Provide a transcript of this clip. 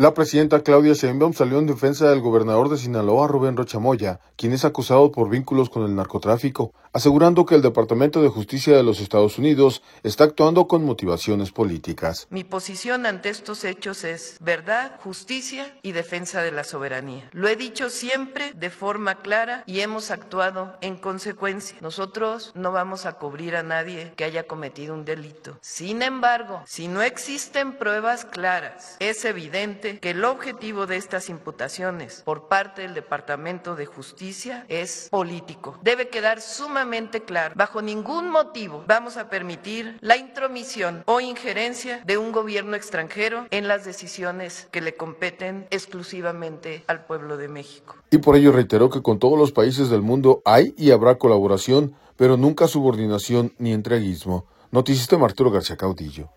La presidenta Claudia Sheinbaum salió en defensa del gobernador de Sinaloa, Rubén Rocha Moya, quien es acusado por vínculos con el narcotráfico, asegurando que el Departamento de Justicia de los Estados Unidos está actuando con motivaciones políticas. Mi posición ante estos hechos es verdad, justicia y defensa de la soberanía. Lo he dicho siempre de forma clara y hemos actuado en consecuencia. Nosotros no vamos a cubrir a nadie que haya cometido un delito. Sin embargo, si no existen pruebas claras, es evidente que el objetivo de estas imputaciones por parte del Departamento de Justicia es político. Debe quedar sumamente claro. Bajo ningún motivo vamos a permitir la intromisión o injerencia de un gobierno extranjero en las decisiones que le competen exclusivamente al pueblo de México. Y por ello reiteró que con todos los países del mundo hay y habrá colaboración, pero nunca subordinación ni entreguismo. Noticias de Arturo García Caudillo.